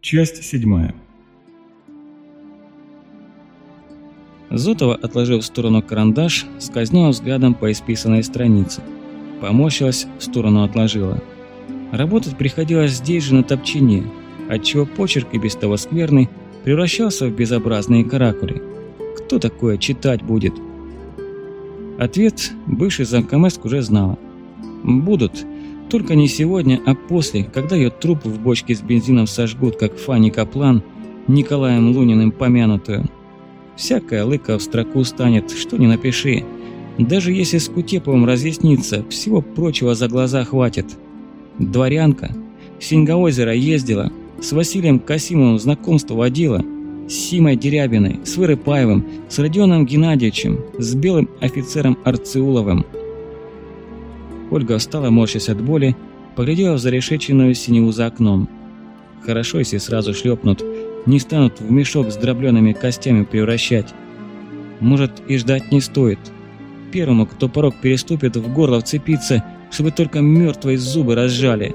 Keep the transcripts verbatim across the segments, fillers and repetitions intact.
Часть седьмая. Зотова, отложив в сторону карандаш, скользнула взглядом по исписанной странице. Поморщилась, в сторону отложила. Работать приходилось здесь же на топчине, отчего почерк и без того скверный превращался в безобразные каракули. Кто такое читать будет? Ответ бывший замкомест уже знала. Будут, только не сегодня, а после, когда ее труп в бочке с бензином сожгут, как Фанни Каплан, Николаем Луниным помянутую. Всякая лыка в строку станет, что ни напиши. Даже если с Кутеповым разъяснится, всего прочего за глаза хватит. Дворянка в Синьго-озеро ездила, с Василием Касимовым знакомство водила, с Симой Дерябиной, с Вырыпаевым, с Родионом Геннадьевичем, с белым офицером Арцеуловым. Ольга встала, морщась от боли, поглядела в зарешеченную синеву за окном. Хорошо, если сразу шлепнут, не станут в мешок с дробленными костями превращать. Может, и ждать не стоит. Первому, кто порог переступит, в горло вцепиться, чтобы только мертвые зубы разжали.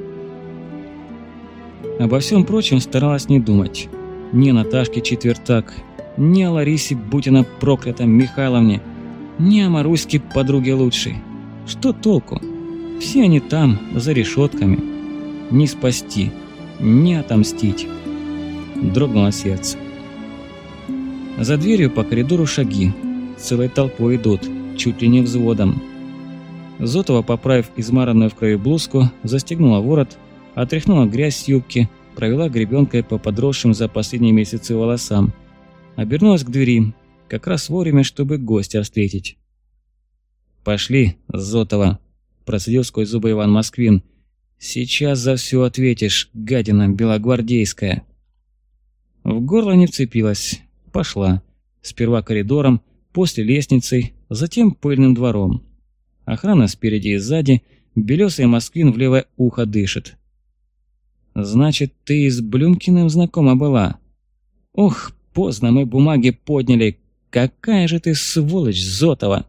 Обо всем прочем старалась не думать. Ни о Наташке Четвертак, ни о Ларисе, будь она проклята, Михайловне, ни о Маруське, подруге лучшей. Что толку? Все они там, за решетками. Не спасти, не отомстить. Дрогнуло сердце. За дверью по коридору шаги. Целой толпой идут, чуть ли не взводом. Зотова, поправив измаранную в крови блузку, застегнула ворот, отряхнула грязь с юбки, провела гребенкой по подросшим за последние месяцы волосам. Обернулась к двери, как раз вовремя, чтобы гостя встретить. «Пошли, Зотова», – процедил сквозь зубы Иван Москвин. «Сейчас за все ответишь, гадина белогвардейская». В горло не вцепилась. Пошла. Сперва коридором, после лестницей, затем пыльным двором. Охрана спереди и сзади, белесый Москвин в левое ухо дышит. «Значит, ты и с Блюмкиным знакома была? Ох, поздно мы бумаги подняли. Какая же ты сволочь, Зотова!»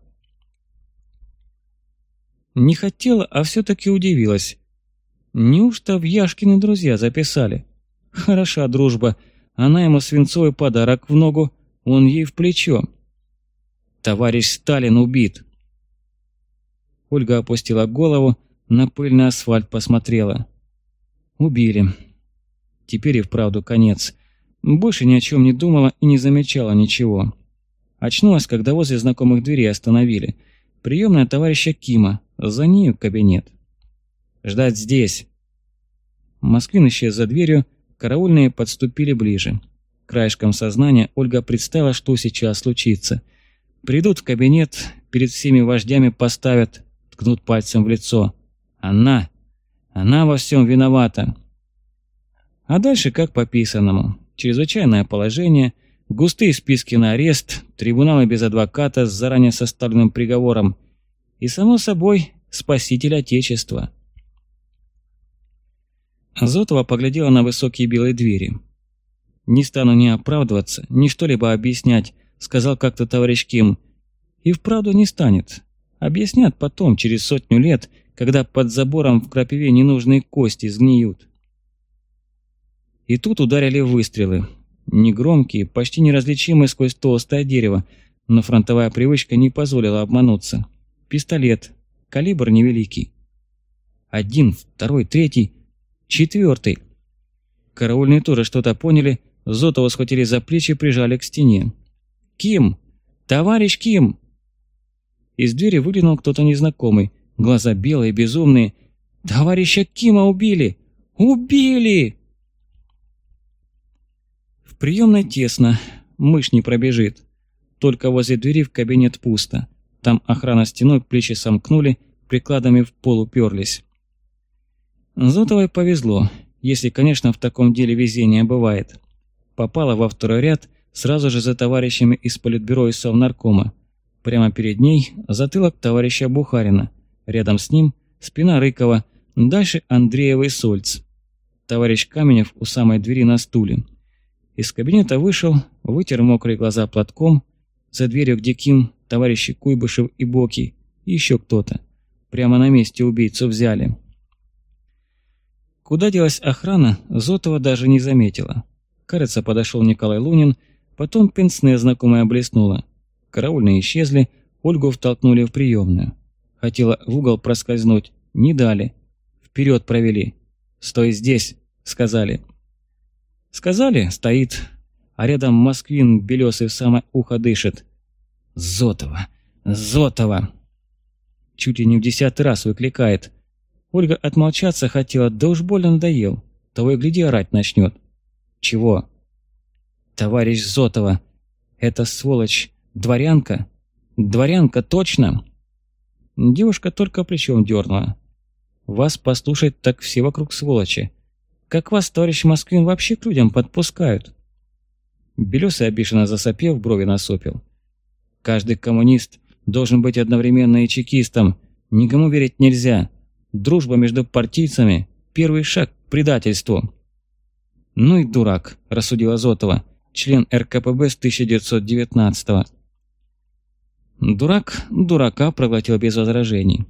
Не хотела, а все-таки удивилась. Неужто в Яшкины друзья записали? Хороша дружба. Она ему свинцовый подарок в ногу, он ей в плечо. Товарищ Сталин убит. Ольга опустила голову, на пыльный асфальт посмотрела. Убили. Теперь и вправду конец. Больше ни о чем не думала и не замечала ничего. Очнулась, когда возле знакомых дверей остановили. Приемная товарища Кима, за нею кабинет. «Ждать здесь». Москвин исчез за дверью, караульные подступили ближе. Краешком сознания Ольга представила, что сейчас случится. Придут в кабинет, перед всеми вождями поставят, ткнут пальцем в лицо. Она, она во всем виновата. А дальше как по писанному. Чрезвычайное положение, густые списки на арест, трибуналы без адвоката с заранее составленным приговором и, само собой, спаситель Отечества. Зотова поглядела на высокие белые двери. «Не стану ни оправдываться, ни что-либо объяснять», — сказал как-то товарищ Ким. И вправду не станет. Объяснят потом, через сотню лет, когда под забором в крапиве ненужные кости сгниют. И тут ударили выстрелы. Негромкие, почти неразличимые сквозь толстое дерево, но фронтовая привычка не позволила обмануться. Пистолет, калибр невеликий. Один, второй, третий, четвертый. Караульные тоже что-то поняли, Зотова схватили за плечи и прижали к стене. «Ким! Товарищ Ким!» Из двери выглянул кто-то незнакомый, глаза белые, безумные. «Товарища Кима убили! Убили!» В приемной тесно, мышь не пробежит. Только возле двери в кабинет пусто. Там охрана стеной, плечи сомкнули, прикладами в пол уперлись. Зотовой повезло, если, конечно, в таком деле везение бывает. Попала во второй ряд сразу же за товарищами из политбюро и совнаркома. Прямо перед ней затылок товарища Бухарина. Рядом с ним спина Рыкова, дальше Андреева и Сольц. Товарищ Каменев у самой двери на стуле. Из кабинета вышел, вытер мокрые глаза платком. За дверью, где Ким, товарищи Куйбышев и Боки, и еще кто-то. Прямо на месте убийцу взяли. Куда делась охрана, Зотова даже не заметила. Кажется, подошел Николай Лунин, потом пенсне знакомая блеснула. Караульные исчезли, Ольгу втолкнули в приемную. Хотела в угол проскользнуть, не дали. Вперед провели. «Стой здесь», — сказали. Сказали, стоит, а рядом москвин белесый в самое ухо дышит. «Зотова! Зотова!» Чуть ли не в десятый раз выкликает. Ольга отмолчаться хотела, да уж больно надоел. Того и гляди, орать начнет. «Чего?» «Товарищ Зотова! Это сволочь дворянка? Дворянка, точно?» Девушка только плечом дернула. «Вас послушать, так все вокруг сволочи. Как вас, товарищ Москвин, вообще к людям подпускают?» Белесый обиженно засопев, брови насупил. «Каждый коммунист должен быть одновременно и чекистом. Никому верить нельзя. Дружба между партийцами – первый шаг к предательству». «Ну и дурак», – рассудила Зотова, член эр ка пэ бэ с тысяча девятьсот девятнадцатого. Дурак дурака проглотил без возражений.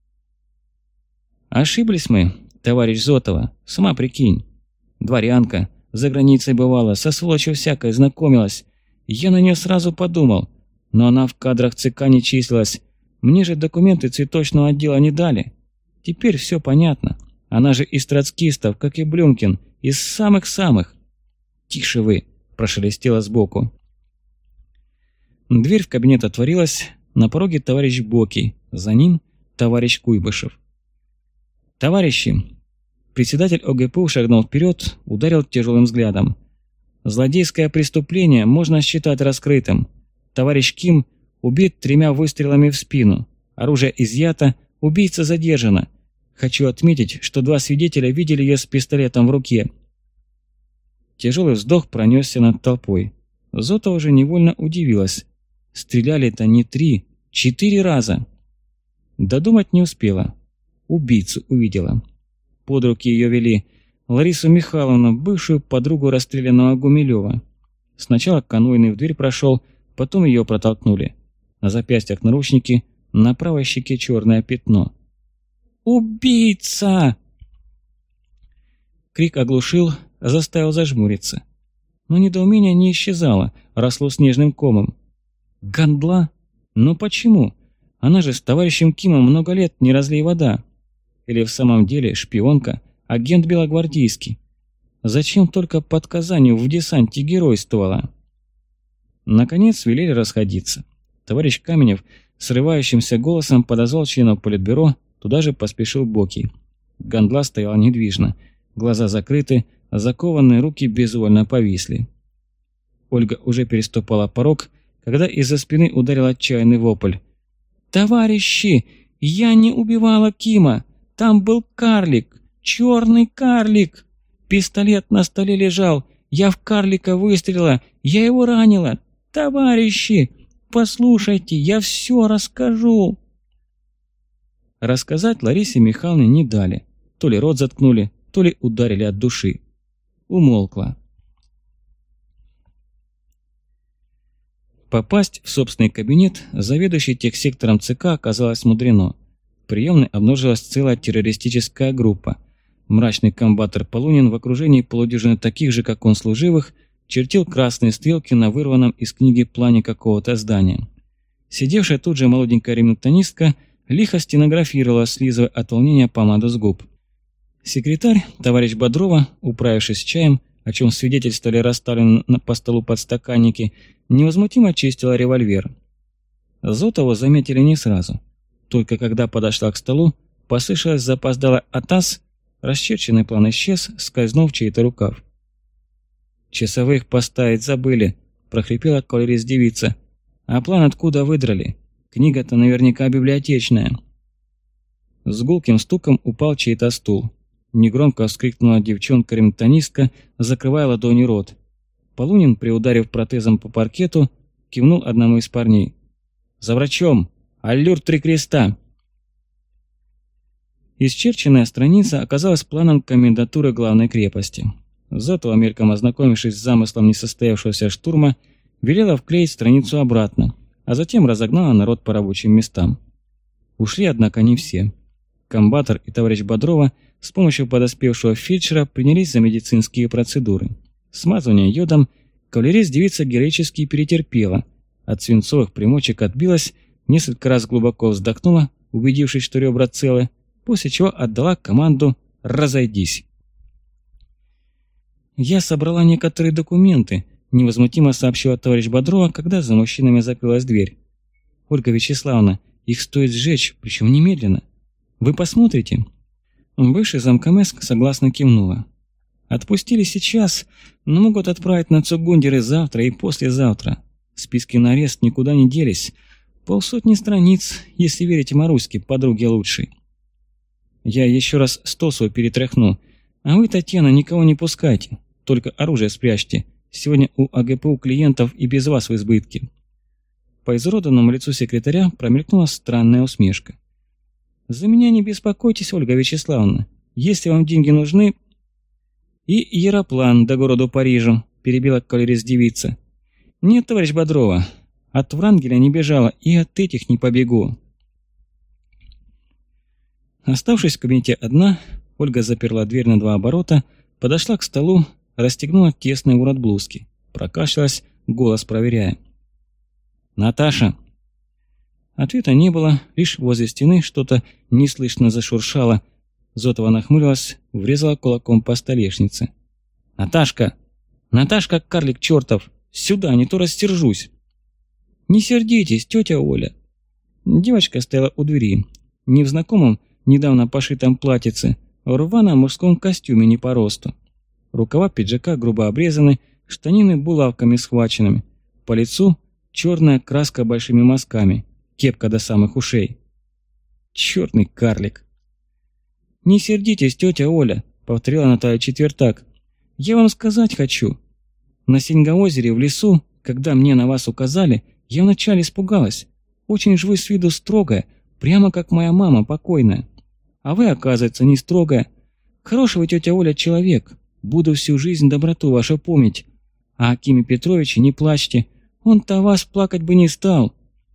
«Ошиблись мы, товарищ Зотова, сама прикинь. Дворянка, за границей бывала, со сволочью всякой знакомилась. Я на нее сразу подумал, но она в кадрах ЦК не числилась. Мне же документы цветочного отдела не дали. Теперь все понятно. Она же из троцкистов, как и Блюмкин, из самых-самых». «Тише вы», – прошелестело сбоку. Дверь в кабинет отворилась, на пороге товарищ Бокий, за ним товарищ Куйбышев. «Товарищи!» Председатель о гэ пэ у шагнул вперед, ударил тяжелым взглядом. «Злодейское преступление можно считать раскрытым. Товарищ Ким убит тремя выстрелами в спину. Оружие изъято, убийца задержана. Хочу отметить, что два свидетеля видели ее с пистолетом в руке». Тяжелый вздох пронесся над толпой. Зотова уже невольно удивилась. Стреляли-то не три, четыре раза. Додумать не успела. Убийцу увидела. Под руки ее вели Ларису Михайловну, бывшую подругу расстрелянного Гумилева. Сначала конвойный в дверь прошел, потом ее протолкнули. На запястьях наручники, на правой щеке черное пятно. «Убийца!» Крик оглушил, заставил зажмуриться. Но недоумение не исчезало, росло снежным комом. Гандла? Но почему? Она же с товарищем Кимом много лет не разлей вода. Или в самом деле шпионка, агент белогвардейский? Зачем только под Казанью в десанте геройствовала? Наконец велели расходиться. Товарищ Каменев срывающимся голосом подозвал членов политбюро, туда же поспешил Бокий. Гандла стояла недвижно, глаза закрыты, закованные руки безвольно повисли. Ольга уже переступала порог, когда из-за спины ударил отчаянный вопль. «Товарищи, я не убивала Кима! Там был карлик! Черный карлик! Пистолет на столе лежал! Я в карлика выстрелила! Я его ранила! Товарищи, послушайте, я все расскажу!» Рассказать Ларисе Михайловне не дали. То ли рот заткнули, то ли ударили от души. Умолкла. Попасть в собственный кабинет заведующей техсектором ЦК оказалось мудрено. В приемной обнаружилась целая террористическая группа. Мрачный комбатор Полунин в окружении полудюжины таких же, как он, служивых, чертил красные стрелки на вырванном из книги плане какого-то здания. Сидевшая тут же молоденькая ремонтонистка лихо стенографировала, слизывая от волнения помаду с губ. Секретарь, товарищ Бодрова, управившись чаем, о чем свидетельствовали расставленные по столу подстаканники, невозмутимо чистила револьвер. Зотову заметили не сразу. Только когда подошла к столу, послышалось запоздало «атас», расчерченный план исчез, скользнув в чей-то рукав. «Часовых поставить забыли», – прохрипела кавалерист-девица. «А план откуда выдрали? Книга-то наверняка библиотечная». С гулким стуком упал чей-то стул. Негромко вскрикнула девчонка-ремонтонистка, закрывая ладонью рот. Полунин, приударив протезом по паркету, кивнул одному из парней. «За врачом! Аллюр три креста!» Исчерченная страница оказалась планом комендатуры главной крепости. Зотова, мельком ознакомившись с замыслом несостоявшегося штурма, велела вклеить страницу обратно, а затем разогнала народ по рабочим местам. Ушли, однако, не все. Комбатор и товарищ Бодрова с помощью подоспевшего фельдшера принялись за медицинские процедуры. Смазывание йодом кавалерист-девица героически перетерпела, от свинцовых примочек отбилась, несколько раз глубоко вздохнула, убедившись, что ребра целы, после чего отдала команду «разойдись». «Я собрала некоторые документы», – невозмутимо сообщила товарищ Бодрова, когда за мужчинами закрылась дверь. «Ольга Вячеславовна, их стоит сжечь, причем немедленно. Вы посмотрите?» Бывший замкомес согласно кивнула. «Отпустили сейчас, но могут отправить на Цугундеры завтра и послезавтра. Списки на арест никуда не делись. Полсотни страниц, если верите Маруське, подруге лучшей. Я еще раз стол свой перетряхну, а вы, Татьяна, никого не пускайте, только оружие спрячьте. Сегодня у А Г П У клиентов и без вас в избытке». По изуродованному лицу секретаря промелькнула странная усмешка. «За меня не беспокойтесь, Ольга Вячеславовна. Если вам деньги нужны...» «И яроплан до города Парижу», – перебила кавалерист-девица. «Нет, товарищ Бодрова, от Врангеля не бежала и от этих не побегу». Оставшись в кабинете одна, Ольга заперла дверь на два оборота, подошла к столу, расстегнула тесный ворот блузки, прокашлялась, голос проверяя. «Наташа!» Ответа не было, лишь возле стены что-то неслышно зашуршало. Зотова нахмурилась, врезала кулаком по столешнице. «Наташка! Наташка, карлик чертов! Сюда, не то растержусь!» «Не сердитесь, тетя Оля!» Девочка стояла у двери, не в знакомом, недавно пошитом платьице, а в рваном мужском костюме не по росту. Рукава пиджака грубо обрезаны, штанины булавками схваченными. По лицу черная краска большими мазками, кепка до самых ушей. Черный карлик. «Не сердитесь, тетя Оля», — повторила Наталья Четвертак. «Я вам сказать хочу. На Синьгаозере в лесу, когда мне на вас указали, я вначале испугалась. Очень же вы с виду строгая, прямо как моя мама покойная. А вы, оказывается, не строгая. Хороший вы, тетя Оля, человек. Буду всю жизнь доброту вашу помнить. А Акиме Петровиче не плачьте, он-то о вас плакать бы не стал».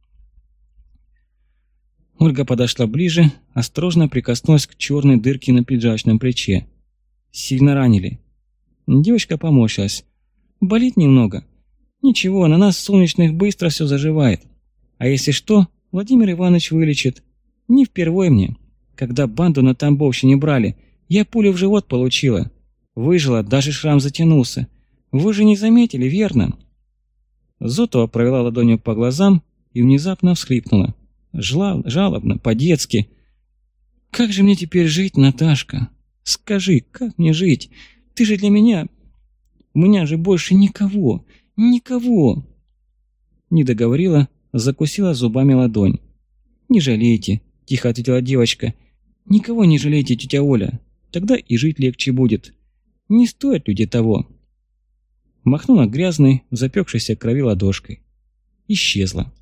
Ольга подошла ближе, осторожно прикоснулась к черной дырке на пиджачном плече. Сильно ранили. Девочка поморщилась. «Болит немного. Ничего, на нас солнечных быстро все заживает. А если что, Владимир Иванович вылечит. Не впервой мне. Когда банду на Тамбовщине брали, я пулю в живот получила. Выжила, даже шрам затянулся. Вы же не заметили, верно?» Зотова провела ладонью по глазам и внезапно всхлипнула. Жла, жалобно, по-детски. «Как же мне теперь жить, Наташка? Скажи, как мне жить? Ты же для меня... У меня же больше никого, никого!» Не договорила, закусила зубами ладонь. «Не жалейте», – тихо ответила девочка. «Никого не жалейте, тетя Оля. Тогда и жить легче будет. Не стоят люди того». Махнула грязной, запекшейся крови ладошкой. Исчезла.